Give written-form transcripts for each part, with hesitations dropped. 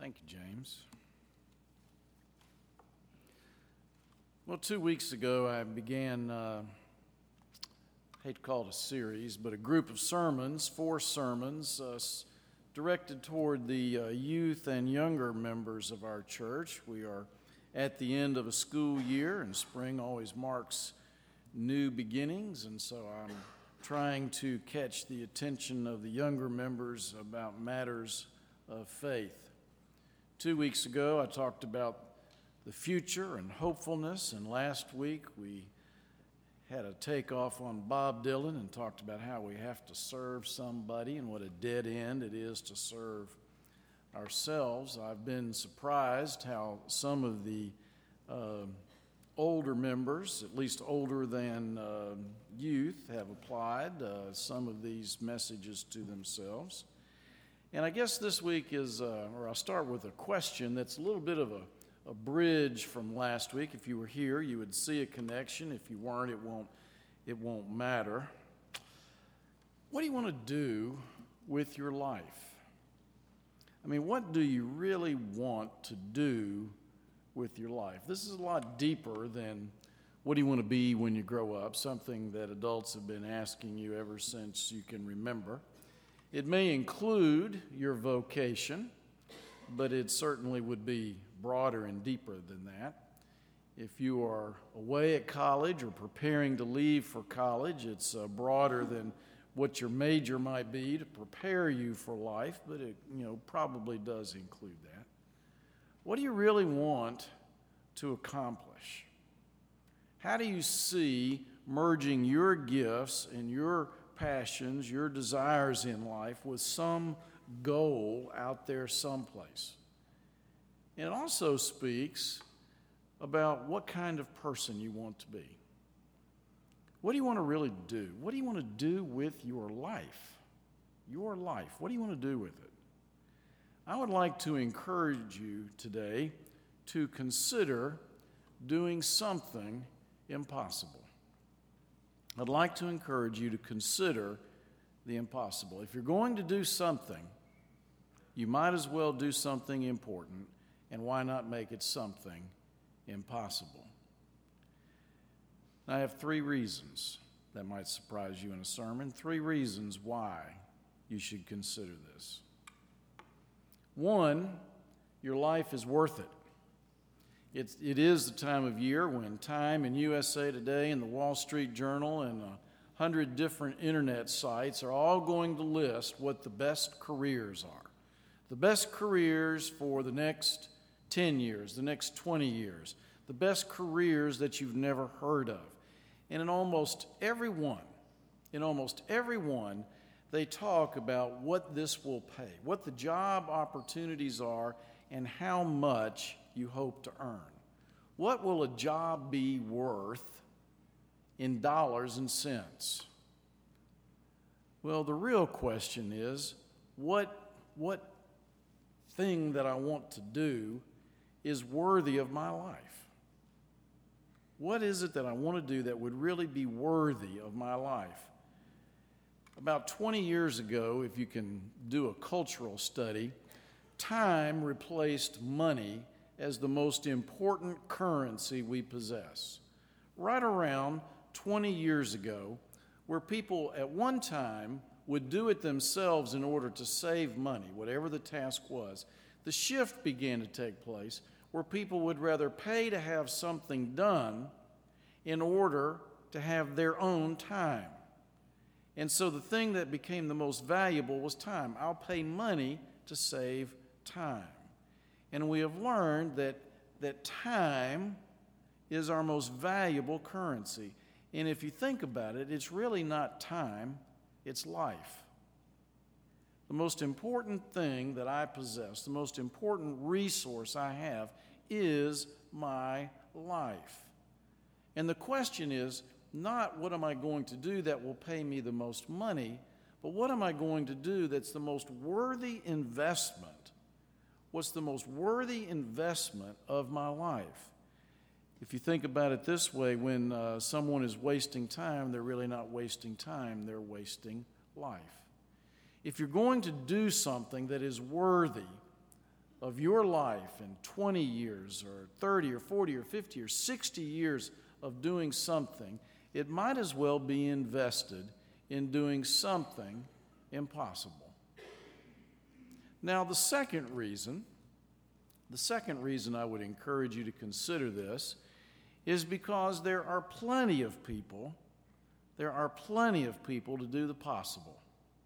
Thank you, James. Well, 2 weeks ago, I began, I hate to call it a series, but a group of sermons, 4 sermons, directed toward the youth and younger members of our church. We are at the end of a school year, and spring always marks new beginnings, and so I'm trying to catch the attention of the younger members about matters of faith. 2 weeks ago, I talked about the future and hopefulness, and last week we had a takeoff on Bob Dylan and talked about how we have to serve somebody and what a dead end it is to serve ourselves. I've been surprised how some of the older members, at least older than youth, have applied some of these messages to themselves. And I guess this week is, or I'll start with a question that's a little bit of a bridge from last week. If you were here, you would see a connection. If you weren't, it won't matter. What do you want to do with your life? I mean, what do you really want to do with your life? This is a lot deeper than what do you want to be when you grow up, something that adults have been asking you ever since you can remember. It may include your vocation, but it certainly would be broader and deeper than that. If you are away at college or preparing to leave for college, it's broader than what your major might be to prepare you for life, but it probably does include that. What do you really want to accomplish? How do you see merging your gifts and your passions, your desires in life with some goal out there someplace? And it also speaks about what kind of person you want to be. What do you want to really do? What do you want to do with your life? Your life. What do you want to do with it? I would like to encourage you today to consider doing something impossible. I'd like to encourage you to consider the impossible. If you're going to do something, you might as well do something important, and why not make it something impossible? I have 3 reasons that might surprise you in a sermon, 3 reasons why you should consider this. 1, your life is worth it. It is the time of year when Time and USA Today and the Wall Street Journal and 100 different internet sites are all going to list what the best careers are. The best careers for the next 10 years, the next 20 years, the best careers that you've never heard of. And in almost every one, they talk about what this will pay, what the job opportunities are, and how much you hope to earn. What will a job be worth in dollars and cents? Well, the real question is, what thing that I want to do is worthy of my life? What is it that I want to do that would really be worthy of my life? About 20 years ago, if you can do a cultural study, time replaced money as the most important currency we possess. Right around 20 years ago, where people at one time would do it themselves in order to save money, whatever the task was, the shift began to take place where people would rather pay to have something done in order to have their own time. And so the thing that became the most valuable was time. I'll pay money to save time. And we have learned that time is our most valuable currency. And if you think about it, it's really not time, it's life. The most important thing that I possess, the most important resource I have, is my life. And the question is not what am I going to do that will pay me the most money, but what am I going to do that's the most worthy investment? What's the most worthy investment of my life? If you think about it this way, when someone is wasting time, they're really not wasting time, they're wasting life. If you're going to do something that is worthy of your life in 20 years or 30 or 40 or 50 or 60 years of doing something, it might as well be invested in doing something impossible. Now, the second reason I would encourage you to consider this is because there are plenty of people to do the possible.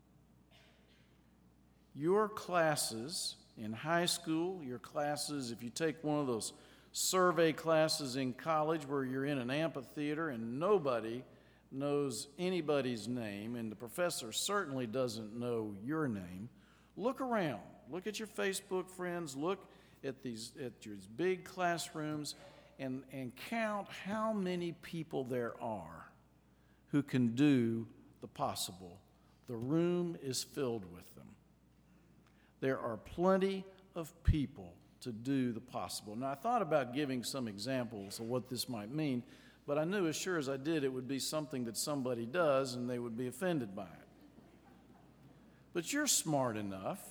Your classes in high school, your classes, if you take one of those survey classes in college where you're in an amphitheater and nobody knows anybody's name, and the professor certainly doesn't know your name, look around. Look at your Facebook friends. Look at these big classrooms and count how many people there are who can do the possible. The room is filled with them. There are plenty of people to do the possible. Now, I thought about giving some examples of what this might mean, but I knew as sure as I did it would be something that somebody does and they would be offended by it. But you're smart enough.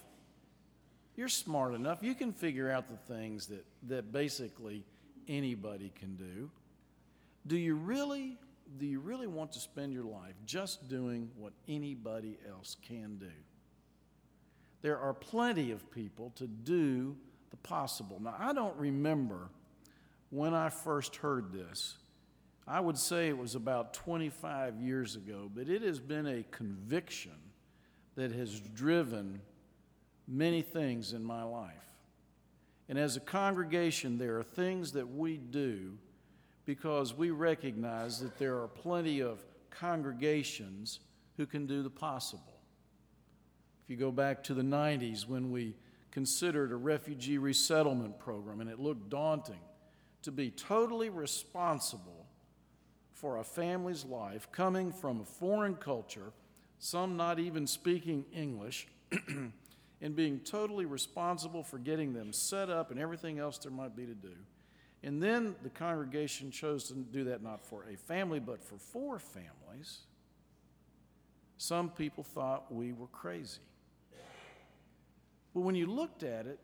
You can figure out the things that basically anybody can do. Do you really want to spend your life just doing what anybody else can do? There are plenty of people to do the possible. Now, I don't remember when I first heard this. I would say it was about 25 years ago, but it has been a conviction that has driven many things in my life. And as a congregation, there are things that we do because we recognize that there are plenty of congregations who can do the possible. If you go back to the 90s when we considered a refugee resettlement program, and it looked daunting to be totally responsible for a family's life coming from a foreign culture, some not even speaking English, and being totally responsible for getting them set up and everything else there might be to do. And then the congregation chose to do that not for a family, but for 4 families. Some people thought we were crazy. But when you looked at it,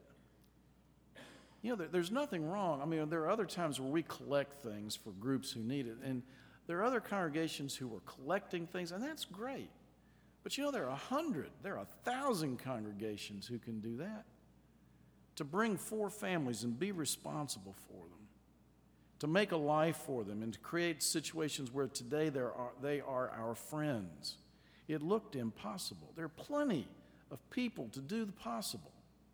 there's nothing wrong. I mean, there are other times where we collect things for groups who need it. And there are other congregations who are collecting things, and that's great. But there are 100, there are 1,000 congregations who can do that. To bring 4 families and be responsible for them, to make a life for them, and to create situations where today they are our friends. It looked impossible. There are plenty of people to do the possible.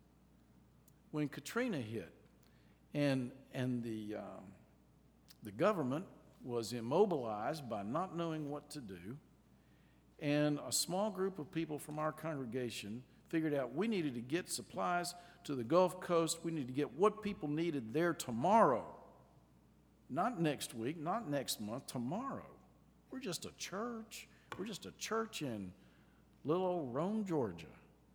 When Katrina hit and the government was immobilized by not knowing what to do, and a small group of people from our congregation figured out we needed to get supplies to the Gulf Coast. We needed to get what people needed there tomorrow. Not next week, not next month, tomorrow. We're just a church. We're just a church in little old Rome, Georgia.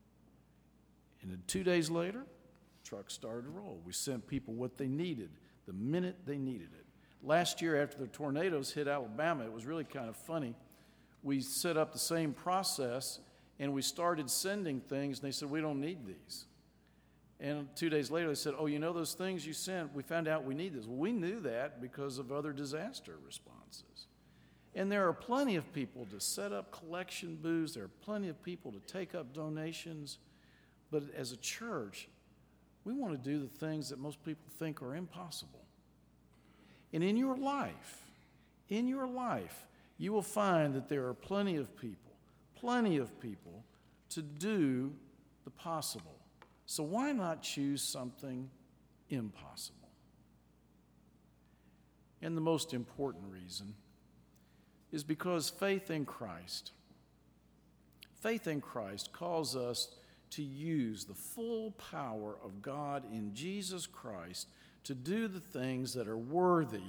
And then 2 days later, trucks started to roll. We sent people what they needed the minute they needed it. Last year, after the tornadoes hit Alabama, it was really kind of funny. We set up the same process, and we started sending things, and they said, we don't need these. And 2 days later, they said, those things you sent, we found out we need this. Well, we knew that because of other disaster responses. And there are plenty of people to set up collection booths. There are plenty of people to take up donations. But as a church, we want to do the things that most people think are impossible. And in your life, you will find that there are plenty of people to do the possible. So why not choose something impossible? And the most important reason is because faith in Christ calls us to use the full power of God in Jesus Christ to do the things that are worthy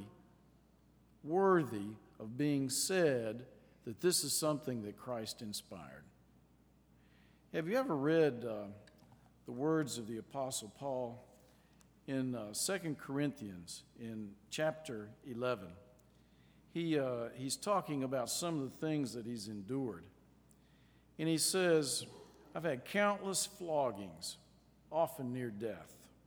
of being said that this is something that Christ inspired. Have you ever read the words of the Apostle Paul in 2 Corinthians in chapter 11? He's talking about some of the things that he's endured. And he says, I've had countless floggings, often near death.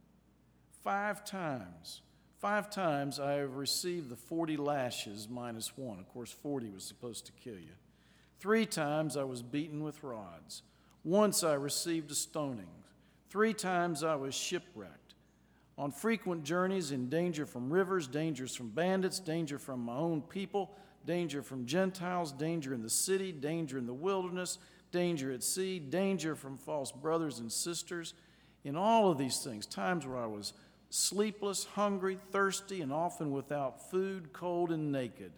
5 times. 5 times I have received the 40 lashes minus 1. Of course, 40 was supposed to kill you. 3 times I was beaten with rods. Once I received a stoning. 3 times I was shipwrecked. On frequent journeys, in danger from rivers, dangers from bandits, danger from my own people, danger from Gentiles, danger in the city, danger in the wilderness, danger at sea, danger from false brothers and sisters. In all of these things, times where I was sleepless, hungry, thirsty, and often without food, cold, and naked.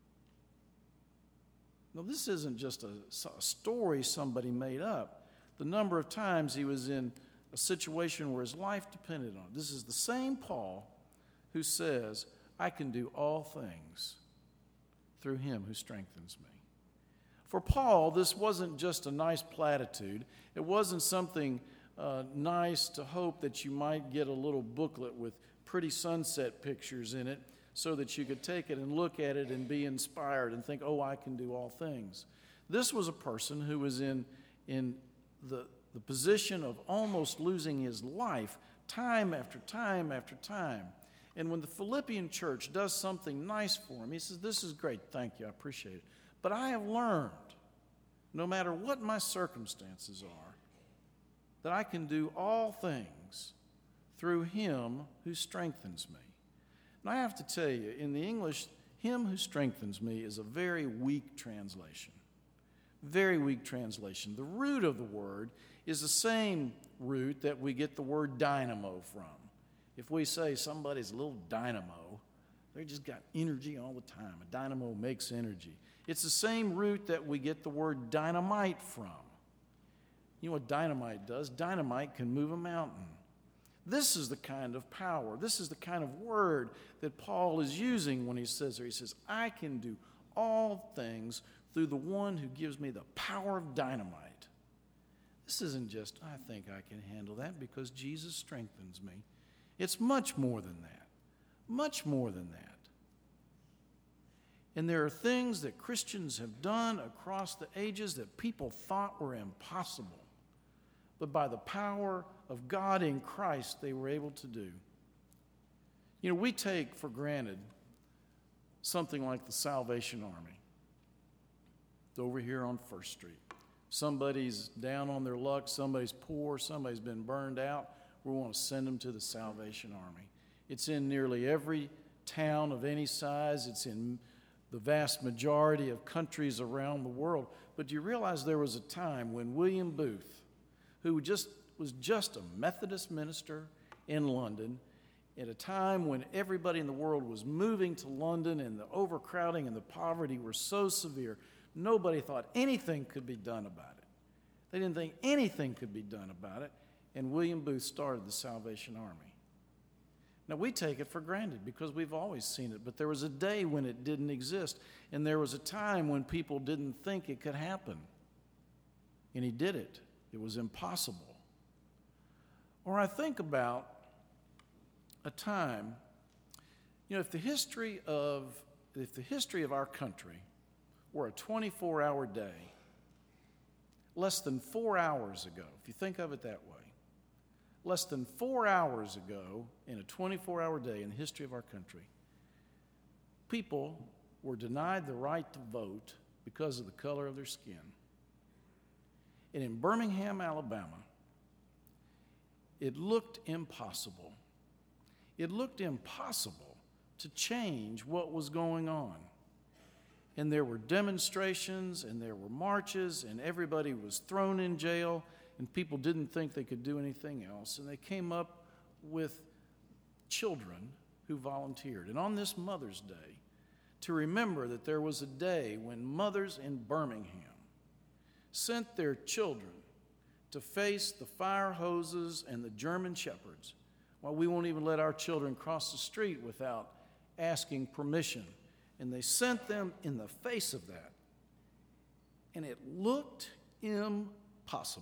Now, this isn't just a story somebody made up. The number of times he was in a situation where his life depended on it. This is the same Paul who says, I can do all things through him who strengthens me. For Paul, this wasn't just a nice platitude. It wasn't something nice to hope that you might get a little booklet with pretty sunset pictures in it so that you could take it and look at it and be inspired and think, oh, I can do all things. This was a person who was in the position of almost losing his life time after time after time. And when the Philippian church does something nice for him, he says, this is great, thank you, I appreciate it. But I have learned, no matter what my circumstances are, that I can do all things through him who strengthens me. And I have to tell you, in the English, him who strengthens me is a very weak translation. Very weak translation. The root of the word is the same root that we get the word dynamo from. If we say somebody's a little dynamo, they just got energy all the time. A dynamo makes energy. It's the same root that we get the word dynamite from. You know what dynamite does? Dynamite can move a mountain. This is the kind of power, this is the kind of word that Paul is using when he says there. He says, I can do all things through the one who gives me the power of dynamite. This isn't just, I think I can handle that because Jesus strengthens me. It's much more than that. Much more than that. And there are things that Christians have done across the ages that people thought were impossible. But by the power of God in Christ, they were able to do. You know, we take for granted something like the Salvation Army. It's over here on First Street. Somebody's down on their luck, somebody's poor, somebody's been burned out. We want to send them to the Salvation Army. It's in nearly every town of any size. It's in the vast majority of countries around the world. But do you realize there was a time when William Booth, who was just a Methodist minister in London, at a time when everybody in the world was moving to London and the overcrowding and the poverty were so severe, nobody thought anything could be done about it. They didn't think anything could be done about it, and William Booth started the Salvation Army. Now, we take it for granted because we've always seen it, but there was a day when it didn't exist, and there was a time when people didn't think it could happen, and he did it. It was impossible. Or I think about a time, you know, if the history of our country were a 24-hour day, less than 4 hours ago, if you think of it that way, less than 4 hours ago in a 24-hour day in the history of our country, people were denied the right to vote because of the color of their skin. And in Birmingham, Alabama, it looked impossible. It looked impossible to change what was going on. And there were demonstrations, and there were marches, and everybody was thrown in jail, and people didn't think they could do anything else. And they came up with children who volunteered. And on this Mother's Day, to remember that there was a day when mothers in Birmingham sent their children to face the fire hoses and the German shepherds. Well, we won't even let our children cross the street without asking permission. And they sent them in the face of that. And it looked impossible.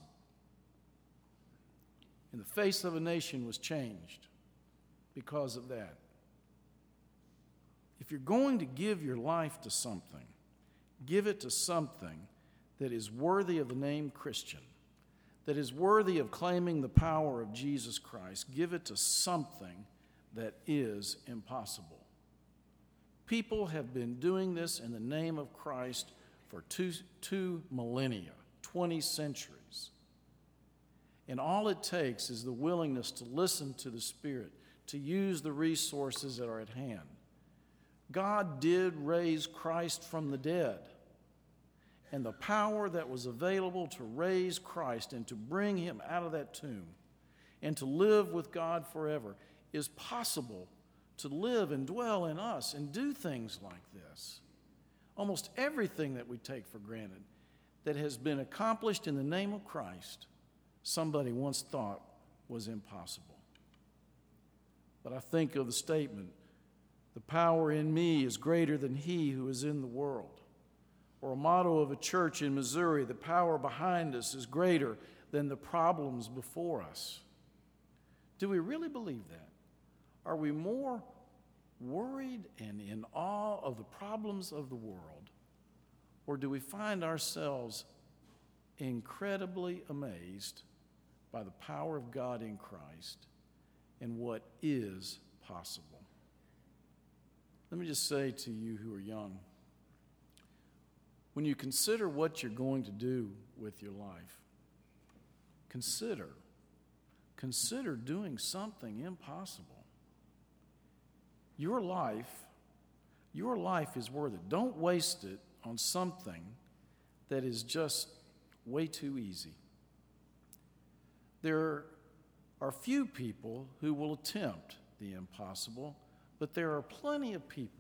And the face of a nation was changed because of that. If you're going to give your life to something, give it to something that is worthy of the name Christian. that is worthy of claiming the power of Jesus Christ, give it to something that is impossible. People have been doing this in the name of Christ for two millennia, 20 centuries. And all it takes is the willingness to listen to the Spirit, to use the resources that are at hand. God did raise Christ from the dead. And the power that was available to raise Christ and to bring him out of that tomb and to live with God forever is possible to live and dwell in us and do things like this. Almost everything that we take for granted that has been accomplished in the name of Christ, somebody once thought was impossible. But I think of the statement, "The power in me is greater than he who is in the world." Or a motto of a church in Missouri, "The power behind us is greater than the problems before us." Do we really believe that? Are we more worried and in awe of the problems of the world? Or do we find ourselves incredibly amazed by the power of God in Christ and what is possible? Let me just say to you who are young, when you consider what you're going to do with your life, consider doing something impossible. Your life is worth it. Don't waste it on something that is just way too easy. There are few people who will attempt the impossible, but there are plenty of people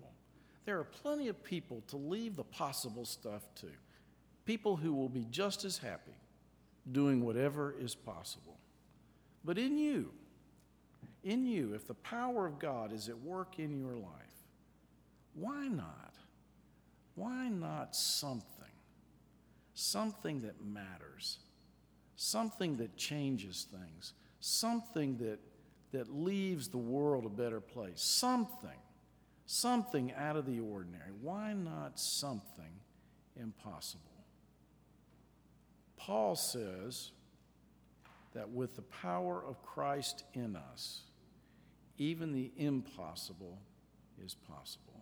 to leave the possible stuff to. People who will be just as happy doing whatever is possible. But in you, if the power of God is at work in your life, why not? Why not something that matters, something that changes things, something that leaves the world a better place, something out of the ordinary. Why not something impossible? Paul says that with the power of Christ in us, even the impossible is possible.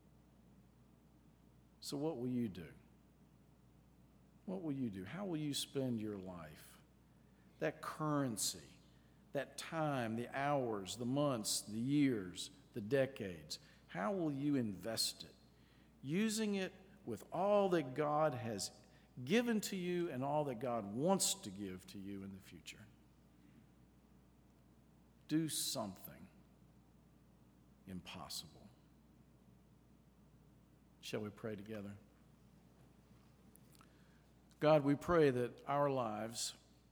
So what will you do? What will you do? How will you spend your life? That currency, that time, the hours, the months, the years, the decades, how will you invest it? Using it with all that God has given to you and all that God wants to give to you in the future. Do something impossible. Shall we pray together? God, we pray that our lives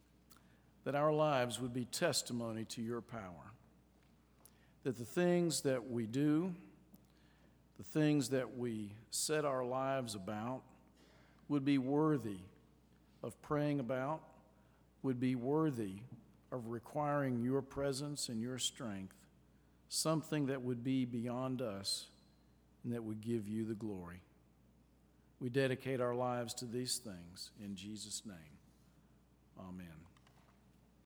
would be testimony to your power. That the things that we do, the things that we set our lives about, would be worthy of praying about, would be worthy of requiring your presence and your strength, something that would be beyond us and that would give you the glory. We dedicate our lives to these things in Jesus' name. Amen.